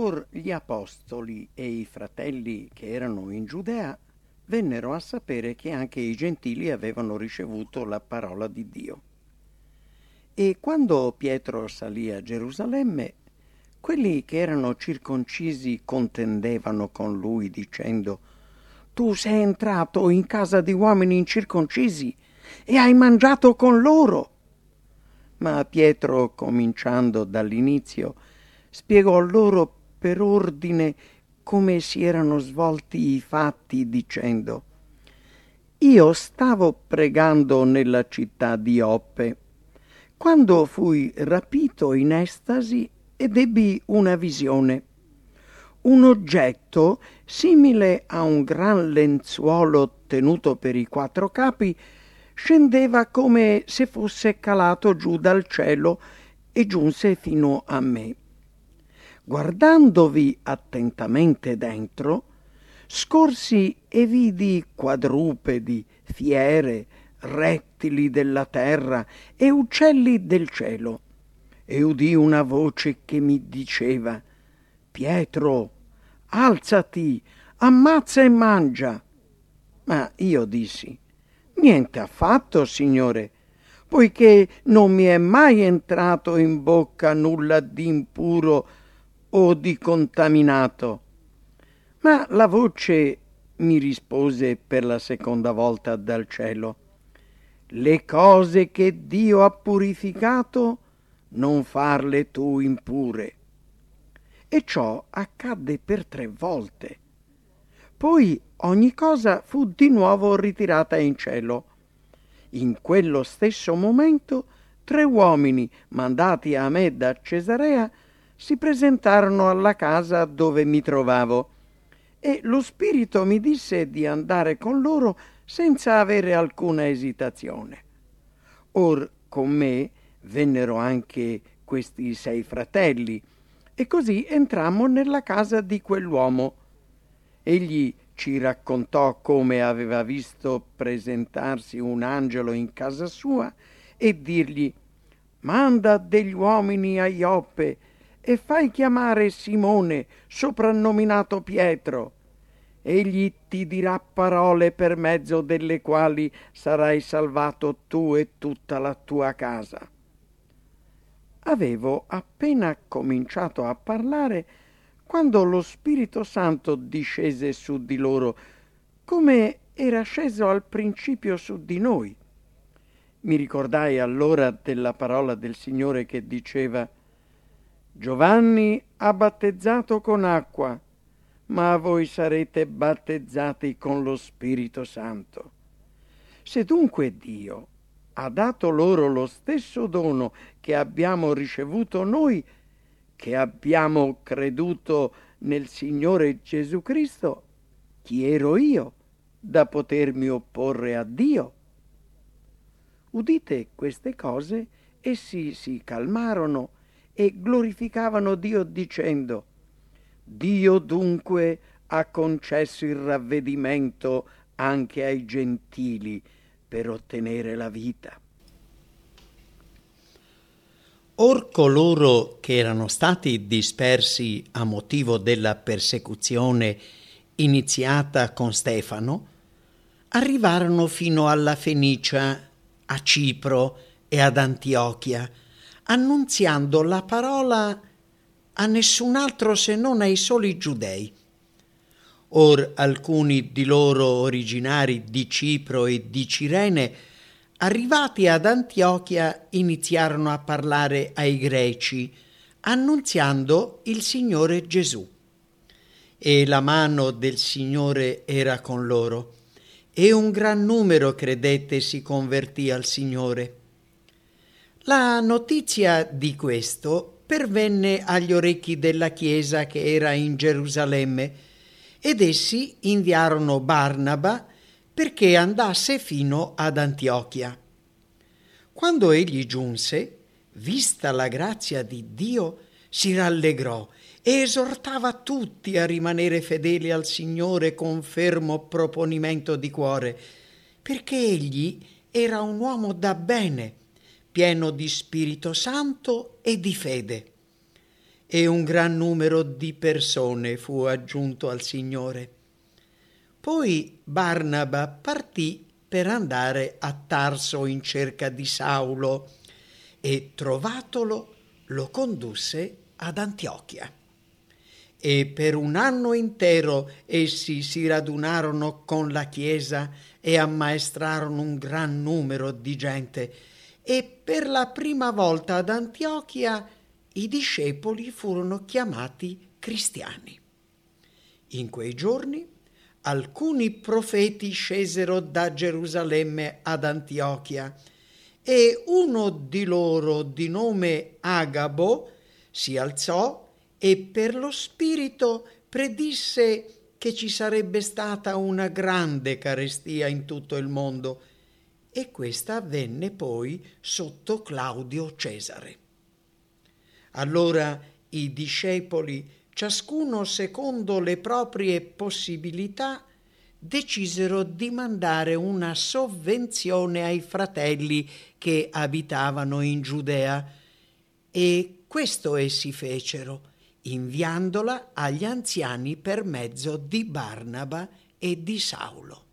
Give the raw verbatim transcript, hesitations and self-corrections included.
Or gli apostoli e i fratelli che erano in Giudea vennero a sapere che anche i gentili avevano ricevuto la parola di Dio. E quando Pietro salì a Gerusalemme, quelli che erano circoncisi contendevano con lui dicendo: «Tu sei entrato in casa di uomini incirconcisi e hai mangiato con loro». Ma Pietro, cominciando dall'inizio, spiegò loro per ordine come si erano svolti i fatti, dicendo: «Io stavo pregando nella città di Oppe, quando fui rapito in estasi ed ebbi una visione. Un oggetto simile a un gran lenzuolo tenuto per i quattro capi scendeva come se fosse calato giù dal cielo e giunse fino a me. Guardandovi attentamente dentro, scorsi e vidi quadrupedi, fiere, rettili della terra e uccelli del cielo, e udì una voce che mi diceva: «Pietro, alzati, ammazza e mangia». Ma io dissi: «Niente affatto, Signore, poiché non mi è mai entrato in bocca nulla di impuro o di contaminato». Ma la voce mi rispose per la seconda volta dal cielo: «Le cose che Dio ha purificato, non farle tu impure». E ciò accadde per tre volte. Poi ogni cosa fu di nuovo ritirata in cielo. In quello stesso momento tre uomini mandati a me da Cesarea si presentarono alla casa dove mi trovavo, e lo Spirito mi disse di andare con loro senza avere alcuna esitazione. Or con me vennero anche questi sei fratelli, e così entrammo nella casa di quell'uomo. Egli ci raccontò come aveva visto presentarsi un angelo in casa sua e dirgli: «Manda degli uomini a Ioppe e fai chiamare Simone, soprannominato Pietro. Egli ti dirà parole per mezzo delle quali sarai salvato tu e tutta la tua casa». Avevo appena cominciato a parlare quando lo Spirito Santo discese su di loro, come era sceso al principio su di noi. Mi ricordai allora della parola del Signore che diceva: «Giovanni ha battezzato con acqua, ma voi sarete battezzati con lo Spirito Santo». Se dunque Dio ha dato loro lo stesso dono che abbiamo ricevuto noi, che abbiamo creduto nel Signore Gesù Cristo, chi ero io da potermi opporre a Dio? Udite queste cose, essi si calmarono e glorificavano Dio dicendo: «Dio dunque ha concesso il ravvedimento anche ai gentili per ottenere la vita». Or coloro che erano stati dispersi a motivo della persecuzione iniziata con Stefano arrivarono fino alla Fenicia, a Cipro e ad Antiochia, annunziando la parola a nessun altro se non ai soli giudei. Or alcuni di loro originari di Cipro e di Cirene, arrivati ad Antiochia, iniziarono a parlare ai greci, annunziando il Signore Gesù. E la mano del Signore era con loro, e un gran numero credette e si convertì al Signore. La notizia di questo pervenne agli orecchi della Chiesa che era in Gerusalemme, ed essi inviarono Barnaba perché andasse fino ad Antiochia. Quando egli giunse, vista la grazia di Dio, si rallegrò e esortava tutti a rimanere fedeli al Signore con fermo proponimento di cuore, perché egli era un uomo da bene, pieno di Spirito Santo e di fede. e un gran numero di persone fu aggiunto al Signore. Poi Barnaba partì per andare a Tarso in cerca di Saulo e, trovatolo, lo condusse ad Antiochia. E per un anno intero essi si radunarono con la Chiesa e ammaestrarono un gran numero di gente, e per la prima volta ad Antiochia i discepoli furono chiamati cristiani. In quei giorni alcuni profeti scesero da Gerusalemme ad Antiochia, e uno di loro, di nome Agabo, si alzò e per lo Spirito predisse che ci sarebbe stata una grande carestia in tutto il mondo, e questa avvenne poi sotto Claudio Cesare. Allora i discepoli, ciascuno secondo le proprie possibilità, decisero di mandare una sovvenzione ai fratelli che abitavano in Giudea, e questo essi fecero, inviandola agli anziani per mezzo di Barnaba e di Saulo.